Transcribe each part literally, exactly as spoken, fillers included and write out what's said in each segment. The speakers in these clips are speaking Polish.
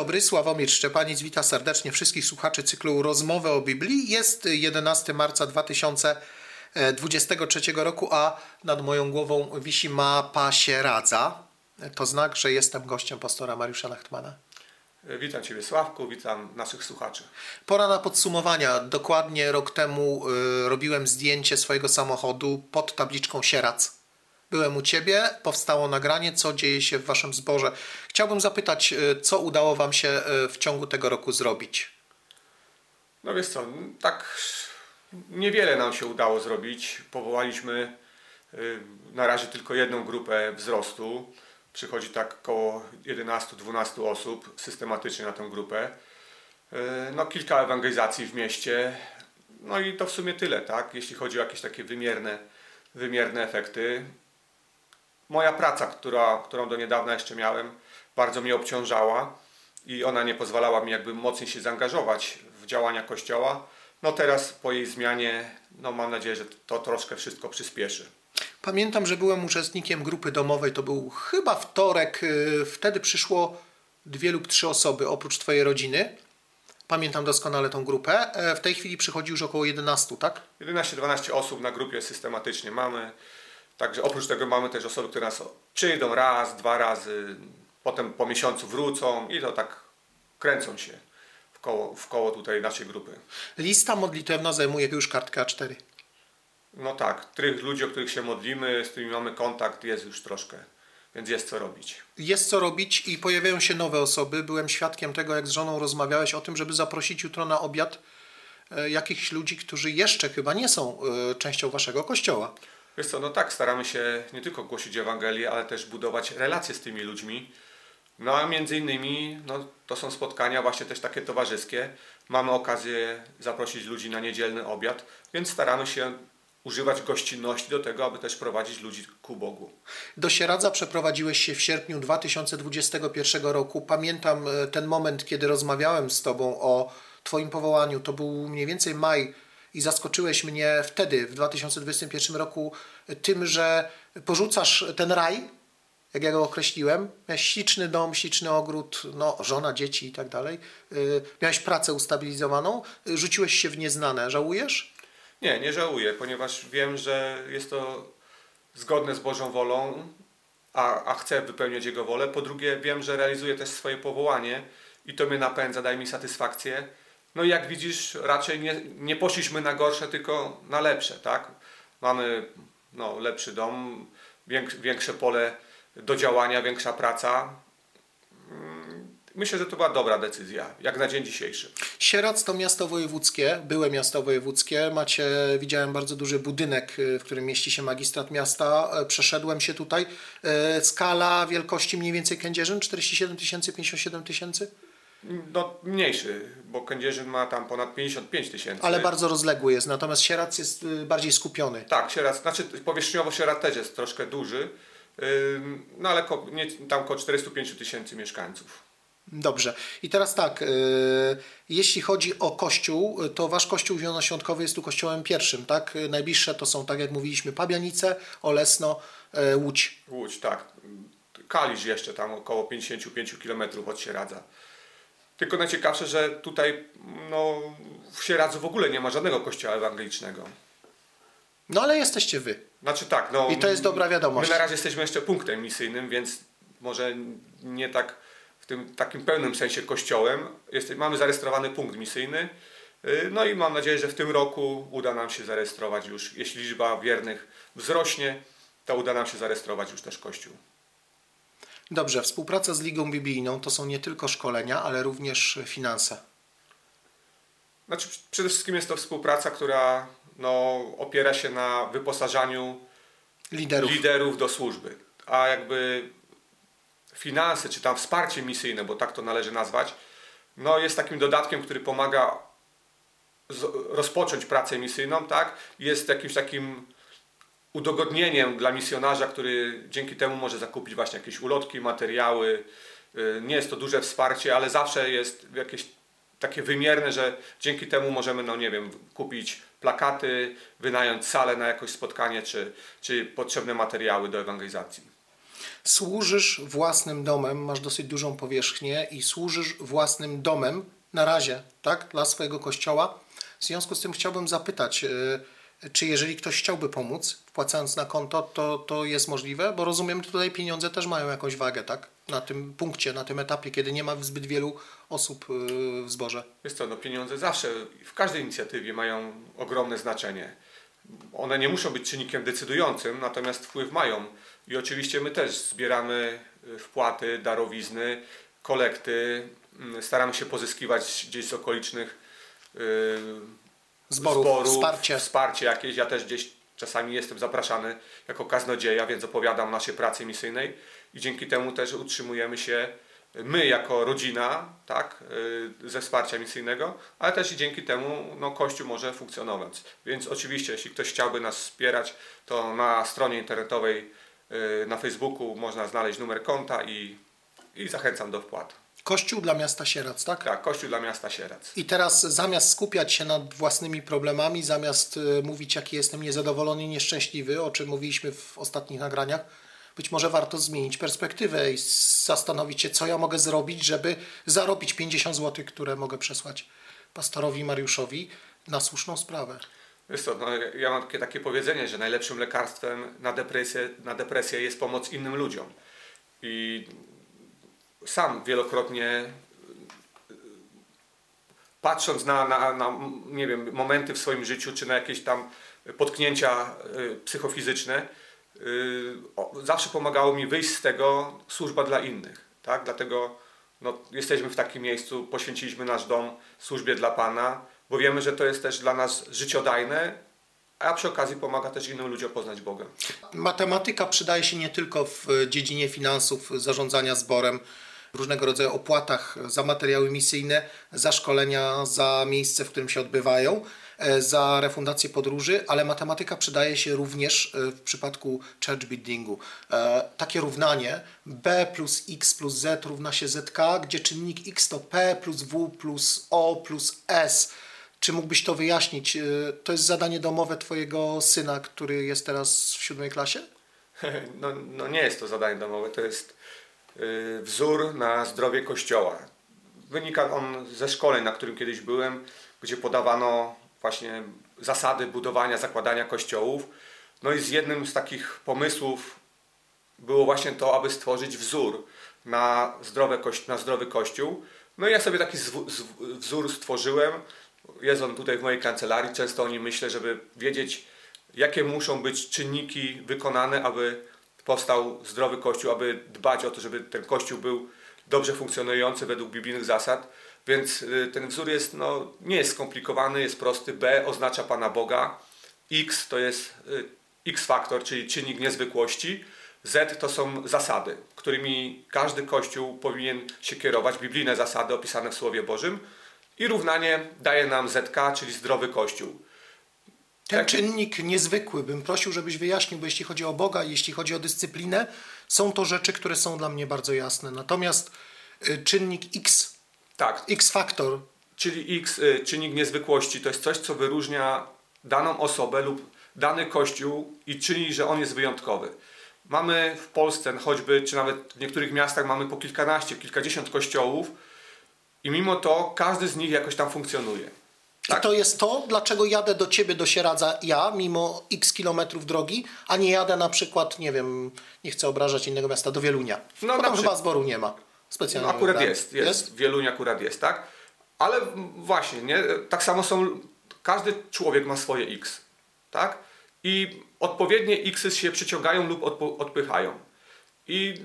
dobry, Sławomir Szczepaniec, witam serdecznie wszystkich słuchaczy cyklu Rozmowy o Biblii. Jest jedenastego marca dwa tysiące dwudziestego trzeciego roku, a nad moją głową wisi mapa Sieradza. To znak, że jestem gościem pastora Mariusza Nachtmana. Witam Ciebie, Sławku, witam naszych słuchaczy. Pora na podsumowania. Dokładnie rok temu y, robiłem zdjęcie swojego samochodu pod tabliczką Sieradz. Byłem u Ciebie, powstało nagranie, co dzieje się w Waszym zborze. Chciałbym zapytać, co udało Wam się w ciągu tego roku zrobić? No wiesz co, tak niewiele nam się udało zrobić. Powołaliśmy na razie tylko jedną grupę wzrostu. Przychodzi tak około jedenastu dwunastu osób systematycznie na tę grupę. No kilka ewangelizacji w mieście. No i to w sumie tyle, tak? Jeśli chodzi o jakieś takie wymierne, wymierne efekty. Moja praca, która, którą do niedawna jeszcze miałem, bardzo mnie obciążała i ona nie pozwalała mi jakby mocniej się zaangażować w działania Kościoła. No teraz po jej zmianie, no mam nadzieję, że to troszkę wszystko przyspieszy. Pamiętam, że byłem uczestnikiem grupy domowej, to był chyba wtorek, wtedy przyszło dwie lub trzy osoby oprócz Twojej rodziny. Pamiętam doskonale tą grupę. W tej chwili przychodzi już około jedenastu, tak? jedenaście dwanaście osób na grupie systematycznie mamy. Także oprócz tego mamy też osoby, które nas przyjdą raz, dwa razy, potem po miesiącu wrócą i to tak kręcą się w koło, w koło tutaj naszej grupy. Lista modlitewna zajmuje już kartkę A cztery. No tak, tych ludzi, o których się modlimy, z którymi mamy kontakt, jest już troszkę, więc jest co robić. Jest co robić i pojawiają się nowe osoby. Byłem świadkiem tego, jak z żoną rozmawiałeś o tym, żeby zaprosić jutro na obiad jakichś ludzi, którzy jeszcze chyba nie są częścią Waszego kościoła. Wiesz co, no tak, staramy się nie tylko głosić Ewangelię, ale też budować relacje z tymi ludźmi. No a między innymi no, to są spotkania właśnie też takie towarzyskie. Mamy okazję zaprosić ludzi na niedzielny obiad, więc staramy się używać gościnności do tego, aby też prowadzić ludzi ku Bogu. Do Sieradza przeprowadziłeś się w sierpniu dwa tysiące dwudziestego pierwszego roku. Pamiętam ten moment, kiedy rozmawiałem z Tobą o Twoim powołaniu. To był mniej więcej maj. I zaskoczyłeś mnie wtedy, w dwa tysiące dwudziestym pierwszym roku, tym, że porzucasz ten raj, jak ja go określiłem. Miałeś śliczny dom, śliczny ogród, no, żona, dzieci i tak dalej. Miałeś pracę ustabilizowaną, rzuciłeś się w nieznane. Żałujesz? Nie, nie żałuję, ponieważ wiem, że jest to zgodne z Bożą wolą, a, a chcę wypełniać Jego wolę. Po drugie, wiem, że realizuję też swoje powołanie i to mnie napędza, daje mi satysfakcję. No i jak widzisz, raczej nie, nie poszliśmy na gorsze, tylko na lepsze, tak? Mamy no, lepszy dom, większe, większe pole do działania, większa praca. Myślę, że to była dobra decyzja, jak na dzień dzisiejszy. Sieradz to miasto wojewódzkie, byłe miasto wojewódzkie. Macie, widziałem bardzo duży budynek, w którym mieści się magistrat miasta. Przeszedłem się tutaj. Skala wielkości mniej więcej Kędzierzyn? czterdzieści siedem tysięcy, pięćdziesiąt siedem tysięcy? No mniejszy, bo Kędzierzyn ma tam ponad pięćdziesiąt pięć tysięcy. Ale bardzo rozległy jest, natomiast Sieradz jest bardziej skupiony. Tak, Sieradz, znaczy powierzchniowo Sieradz też jest troszkę duży, no ale ko, nie, tam około czterysta pięć tysięcy mieszkańców. Dobrze. I teraz tak, yy, jeśli chodzi o kościół, to wasz kościół zielonoświątkowy jest tu kościołem pierwszym, tak? Najbliższe to są, tak jak mówiliśmy, Pabianice, Olesno, yy, Łódź. Łódź, tak. Kalisz jeszcze tam około pięćdziesiąt pięć kilometrów od Sieradza. Tylko najciekawsze, że tutaj no, w Sieradzu w ogóle nie ma żadnego kościoła ewangelicznego. No ale jesteście wy. Znaczy tak, no... I to jest dobra wiadomość. My na razie jesteśmy jeszcze punktem misyjnym, więc może nie tak w tym takim pełnym sensie kościołem. Jest, mamy zarejestrowany punkt misyjny. No i mam nadzieję, że w tym roku uda nam się zarejestrować już, jeśli liczba wiernych wzrośnie, to uda nam się zarejestrować już też kościół. Dobrze, współpraca z Ligą Biblijną to są nie tylko szkolenia, ale również finanse. Znaczy, przede wszystkim jest to współpraca, która no, opiera się na wyposażaniu liderów. liderów do służby. A jakby finanse, czy tam wsparcie misyjne, bo tak to należy nazwać, no, jest takim dodatkiem, który pomaga z, rozpocząć pracę misyjną, tak? Jest jakimś takim udogodnieniem dla misjonarza, który dzięki temu może zakupić właśnie jakieś ulotki, materiały. Nie jest to duże wsparcie, ale zawsze jest jakieś takie wymierne, że dzięki temu możemy, no nie wiem, kupić plakaty, wynająć salę na jakieś spotkanie, czy, czy potrzebne materiały do ewangelizacji. Służysz własnym domem, masz dosyć dużą powierzchnię i służysz własnym domem na razie, tak, dla swojego kościoła. W związku z tym chciałbym zapytać, yy, czy jeżeli ktoś chciałby pomóc, wpłacając na konto, to, to jest możliwe? Bo rozumiem, że tutaj pieniądze też mają jakąś wagę, tak? Na tym punkcie, na tym etapie, kiedy nie ma zbyt wielu osób yy, w zborze. Jest to, no pieniądze zawsze, w każdej inicjatywie mają ogromne znaczenie. One nie muszą być czynnikiem decydującym, natomiast wpływ mają. I oczywiście my też zbieramy wpłaty, darowizny, kolekty, staramy się pozyskiwać gdzieś z okolicznych yy, Zborów, zborów, wsparcie. wsparcie jakieś. Ja też gdzieś czasami jestem zapraszany jako kaznodzieja, więc opowiadam o naszej pracy misyjnej i dzięki temu też utrzymujemy się my jako rodzina, tak, yy, ze wsparcia misyjnego, ale też i dzięki temu no, Kościół może funkcjonować. Więc oczywiście, jeśli ktoś chciałby nas wspierać, to na stronie internetowej, yy, na Facebooku można znaleźć numer konta i, i zachęcam do wpłat. Kościół dla miasta Sieradz, tak? Tak, Kościół dla miasta Sieradz. I teraz zamiast skupiać się nad własnymi problemami, zamiast y, mówić, jaki jestem niezadowolony i nieszczęśliwy, o czym mówiliśmy w ostatnich nagraniach, być może warto zmienić perspektywę i zastanowić się, co ja mogę zrobić, żeby zarobić pięćdziesiąt złotych, które mogę przesłać pastorowi Mariuszowi na słuszną sprawę. Wiesz co, no, ja mam takie, takie powiedzenie, że najlepszym lekarstwem na depresję, na depresję jest pomoc innym ludziom. I sam wielokrotnie patrząc na, na, na nie wiem, momenty w swoim życiu, czy na jakieś tam potknięcia y, psychofizyczne, y, o, zawsze pomagało mi wyjść z tego służba dla innych. Tak? Dlatego no, jesteśmy w takim miejscu, poświęciliśmy nasz dom służbie dla Pana, bo wiemy, że to jest też dla nas życiodajne, a przy okazji pomaga też innym ludziom poznać Boga. Matematyka przydaje się nie tylko w dziedzinie finansów, zarządzania zborem, różnego rodzaju opłatach za materiały misyjne, za szkolenia, za miejsce, w którym się odbywają, za refundację podróży, ale matematyka przydaje się również w przypadku church buildingu. Takie równanie B plus X plus Z równa się Z K, gdzie czynnik X to P plus W plus O plus S. Czy mógłbyś to wyjaśnić? To jest zadanie domowe twojego syna, który jest teraz w siódmej klasie? No, no nie jest to zadanie domowe, to jest yy, wzór na zdrowie Kościoła. Wynika on ze szkoleń, na którym kiedyś byłem, gdzie podawano właśnie zasady budowania, zakładania kościołów. No i z jednym z takich pomysłów było właśnie to, aby stworzyć wzór na, zdrowe, na zdrowy Kościół. No i ja sobie taki wzór stworzyłem. Jest on tutaj w mojej kancelarii. Często o nim myślę, żeby wiedzieć, jakie muszą być czynniki wykonane, aby powstał zdrowy Kościół, aby dbać o to, żeby ten Kościół był dobrze funkcjonujący według biblijnych zasad. Więc ten wzór jest, no, nie jest skomplikowany, jest prosty. B oznacza Pana Boga. X to jest X-faktor, czyli czynnik niezwykłości. Z to są zasady, którymi każdy Kościół powinien się kierować. Biblijne zasady opisane w Słowie Bożym. I równanie daje nam Z K, czyli zdrowy Kościół. Ten tak. Czynnik niezwykły bym prosił, żebyś wyjaśnił, bo jeśli chodzi o Boga, jeśli chodzi o dyscyplinę, są to rzeczy, które są dla mnie bardzo jasne. Natomiast y, czynnik X, tak. X-faktor. Czyli X, y, czynnik niezwykłości, to jest coś, co wyróżnia daną osobę lub dany Kościół i czyni, że on jest wyjątkowy. Mamy w Polsce choćby, czy nawet w niektórych miastach mamy po kilkanaście, kilkadziesiąt kościołów i mimo to każdy z nich jakoś tam funkcjonuje. Tak? I to jest to, dlaczego jadę do ciebie, do Sieradza ja, mimo x kilometrów drogi, a nie jadę na przykład, nie wiem, nie chcę obrażać innego miasta, do Wielunia. No, bo tam przy... chyba zboru nie ma. Specjalnie. No, akurat tak? jest, jest, jest. Wielunia akurat jest, tak? Ale właśnie, nie? Tak samo są, każdy człowiek ma swoje X, tak? I odpowiednie Xy się przyciągają lub odpychają. I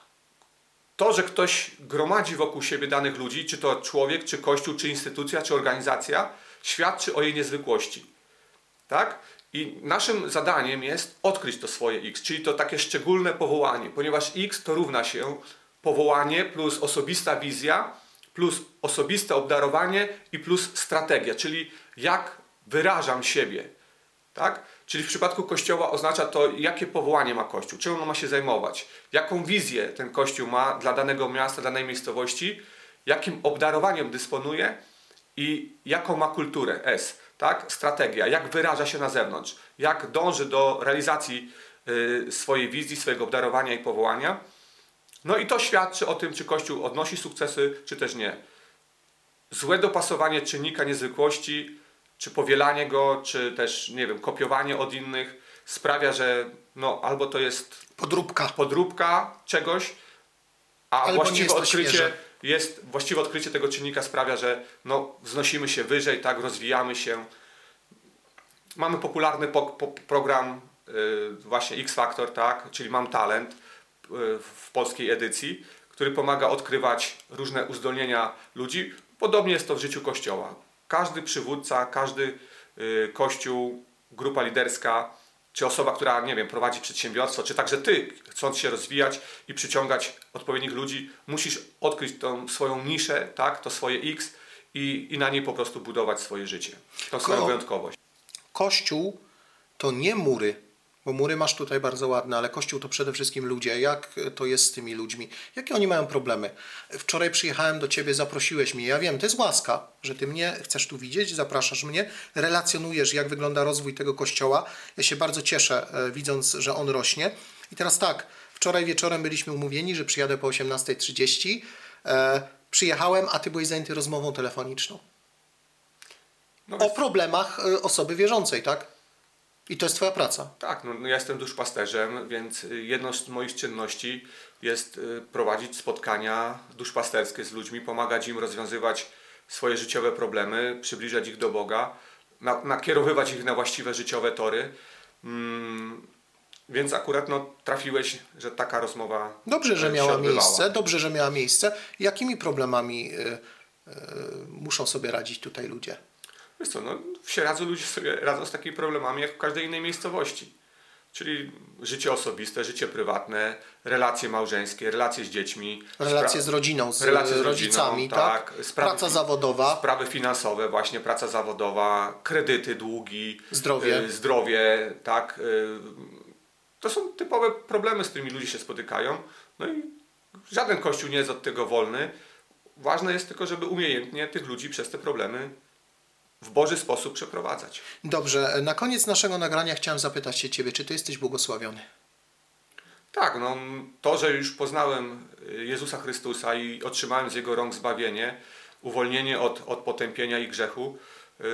to, że ktoś gromadzi wokół siebie danych ludzi, czy to człowiek, czy kościół, czy instytucja, czy organizacja, świadczy o jej niezwykłości. Tak? I naszym zadaniem jest odkryć to swoje X, czyli to takie szczególne powołanie, ponieważ X to równa się powołanie plus osobista wizja, plus osobiste obdarowanie i plus strategia, czyli jak wyrażam siebie. Tak? Czyli w przypadku Kościoła oznacza to, jakie powołanie ma Kościół, czym on ma się zajmować, jaką wizję ten Kościół ma dla danego miasta, danej miejscowości, jakim obdarowaniem dysponuje i jaką ma kulturę, S, tak? Strategia, jak wyraża się na zewnątrz, jak dąży do realizacji y, swojej wizji, swojego obdarowania i powołania. No i to świadczy o tym, czy Kościół odnosi sukcesy, czy też nie. Złe dopasowanie czynnika niezwykłości, czy powielanie go, czy też, nie wiem, kopiowanie od innych sprawia, że no, albo to jest Podróbka. podróbka czegoś, a Albo nie właściwe jest to odkrycie świeże. jest, właściwe odkrycie tego czynnika sprawia, że no, wznosimy się wyżej, tak, rozwijamy się. Mamy popularny po, po, program y, właśnie X Factor, tak, czyli Mam Talent y, w polskiej edycji, który pomaga odkrywać różne uzdolnienia ludzi. Podobnie jest to w życiu Kościoła. Każdy przywódca, każdy y, kościół, grupa liderska, czy osoba, która, nie wiem, prowadzi przedsiębiorstwo, czy także ty, chcąc się rozwijać i przyciągać odpowiednich ludzi, musisz odkryć tą swoją niszę, tak, to swoje X i, i na niej po prostu budować swoje życie, tą swoją Ko- wyjątkowość. Kościół to nie mury, bo mury masz tutaj bardzo ładne, ale Kościół to przede wszystkim ludzie. Jak to jest z tymi ludźmi? Jakie oni mają problemy? Wczoraj przyjechałem do Ciebie, zaprosiłeś mnie. Ja wiem, to jest łaska, że Ty mnie chcesz tu widzieć, zapraszasz mnie, relacjonujesz, jak wygląda rozwój tego Kościoła. Ja się bardzo cieszę, e, widząc, że on rośnie. I teraz tak, wczoraj wieczorem byliśmy umówieni, że przyjadę po osiemnasta trzydzieści. E, przyjechałem, a Ty byłeś zajęty rozmową telefoniczną. No O więc, problemach e, osoby wierzącej, tak? I to jest Twoja praca. tak, no, no ja jestem duszpasterzem, więc y, jedną z moich czynności jest y, prowadzić spotkania duszpasterskie z ludźmi, pomagać im rozwiązywać swoje życiowe problemy, przybliżać ich do Boga, na, nakierowywać ich na właściwe życiowe tory. Mm, więc akurat no, trafiłeś, że taka rozmowa Dobrze, że się miała odbywała. miejsce, dobrze, że miała miejsce. Jakimi problemami y, y, muszą sobie radzić tutaj ludzie? Wiesz co, no, w Sieradzu ludzie sobie radzą z takimi problemami jak w każdej innej miejscowości. Czyli życie osobiste, życie prywatne, relacje małżeńskie, relacje z dziećmi. Relacje spra- z rodziną, z relacje z rodzicami, rodziną, tak? Sprawy Praca fi- zawodowa. Sprawy finansowe, właśnie praca zawodowa, kredyty, długi, Zdrowie. y, zdrowie, tak. Y, to są typowe problemy, z którymi ludzie się spotykają. No i żaden kościół nie jest od tego wolny. Ważne jest tylko, żeby umiejętnie tych ludzi przez te problemy w Boży sposób przeprowadzać. Dobrze, na koniec naszego nagrania chciałem zapytać się Ciebie, czy Ty jesteś błogosławiony? Tak, no to, że już poznałem Jezusa Chrystusa i otrzymałem z Jego rąk zbawienie, uwolnienie od, od potępienia i grzechu, yy,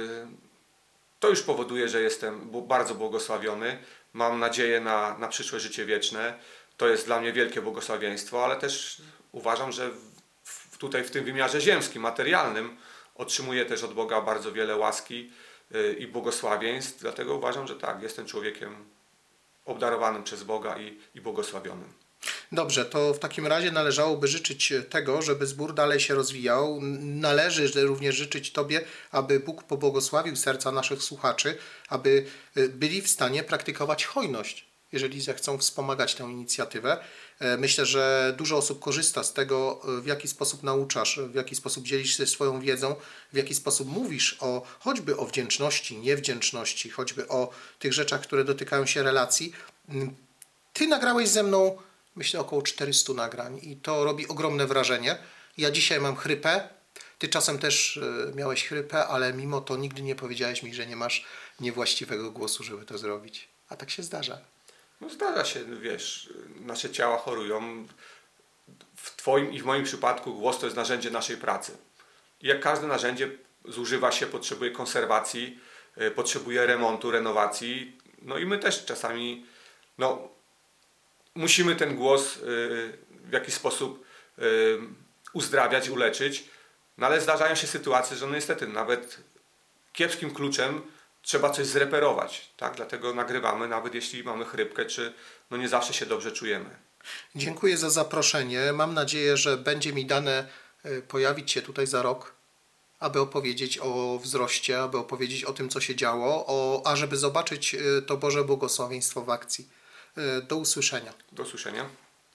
to już powoduje, że jestem bu- bardzo błogosławiony. Mam nadzieję na, na przyszłe życie wieczne. To jest dla mnie wielkie błogosławieństwo, ale też uważam, że w, tutaj w tym wymiarze ziemskim, materialnym otrzymuję też od Boga bardzo wiele łaski yy, i błogosławieństw. Dlatego uważam, że tak, jestem człowiekiem obdarowanym przez Boga i, i błogosławionym. Dobrze, to w takim razie należałoby życzyć tego, żeby zbór dalej się rozwijał. Należy również życzyć Tobie, aby Bóg pobłogosławił serca naszych słuchaczy, aby byli w stanie praktykować hojność, jeżeli zechcą wspomagać tę inicjatywę. Myślę, że dużo osób korzysta z tego, w jaki sposób nauczasz, w jaki sposób dzielisz się swoją wiedzą, w jaki sposób mówisz o choćby o wdzięczności, niewdzięczności, choćby o tych rzeczach, które dotykają się relacji. Ty nagrałeś ze mną, myślę, około czterystu nagrań i to robi ogromne wrażenie. Ja dzisiaj mam chrypę, ty czasem też miałeś chrypę, ale mimo to nigdy nie powiedziałeś mi, że nie masz niewłaściwego głosu, żeby to zrobić. A tak się zdarza. No zdarza się, wiesz, nasze ciała chorują. W Twoim i w moim przypadku głos to jest narzędzie naszej pracy. I jak każde narzędzie zużywa się, potrzebuje konserwacji, y, potrzebuje remontu, renowacji. No i my też czasami no, musimy ten głos y, w jakiś sposób y, uzdrawiać, uleczyć. No ale zdarzają się sytuacje, że no niestety nawet kiepskim kluczem trzeba coś zreperować, tak? Dlatego nagrywamy, nawet jeśli mamy chrypkę, czy no nie zawsze się dobrze czujemy. Dziękuję za zaproszenie. Mam nadzieję, że będzie mi dane pojawić się tutaj za rok, aby opowiedzieć o wzroście, aby opowiedzieć o tym, co się działo, o, a żeby zobaczyć to Boże błogosławieństwo w akcji. Do usłyszenia. Do usłyszenia.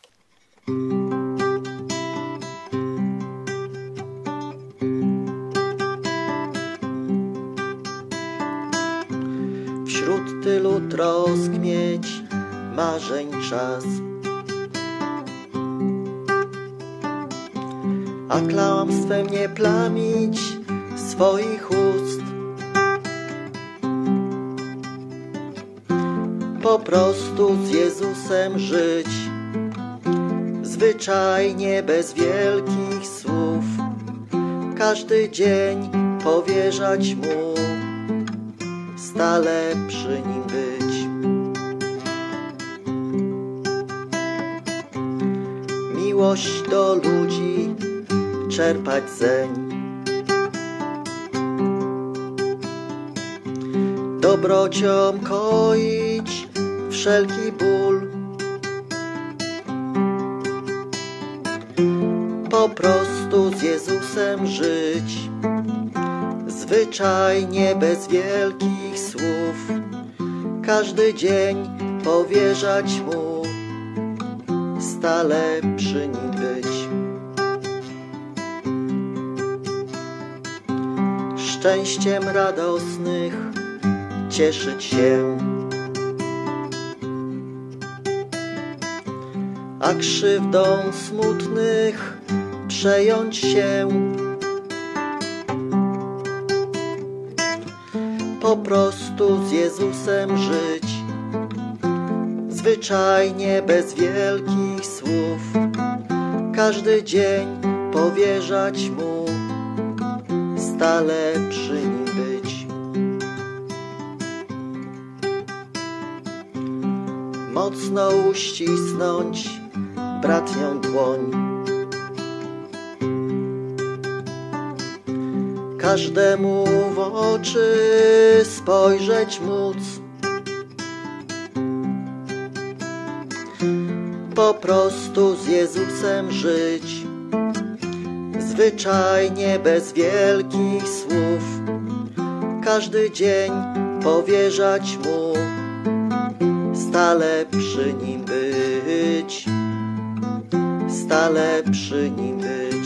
Wśród tylu trosk mieć marzeń czas, a kłamstwem nie plamić swoich ust. po prostu z Jezusem żyć, zwyczajnie bez wielkich słów, każdy dzień powierzać Mu, stale przy Nim być. Miłość do ludzi czerpać zeń, dobrocią koić wszelki ból, po prostu z Jezusem żyć, zwyczajnie bez wielkich słów, każdy dzień powierzać Mu, stale przy Nim być. Szczęściem radosnych cieszyć się, a krzywdą smutnych przejąć się, po prostu z Jezusem żyć, zwyczajnie bez wielkich słów, każdy dzień powierzać Mu, stale przy Nim być. Mocno uścisnąć bratnią dłoń, każdemu w oczy spojrzeć móc, po prostu z Jezusem żyć, zwyczajnie bez wielkich słów, każdy dzień powierzać Mu, stale przy Nim być, stale przy Nim być.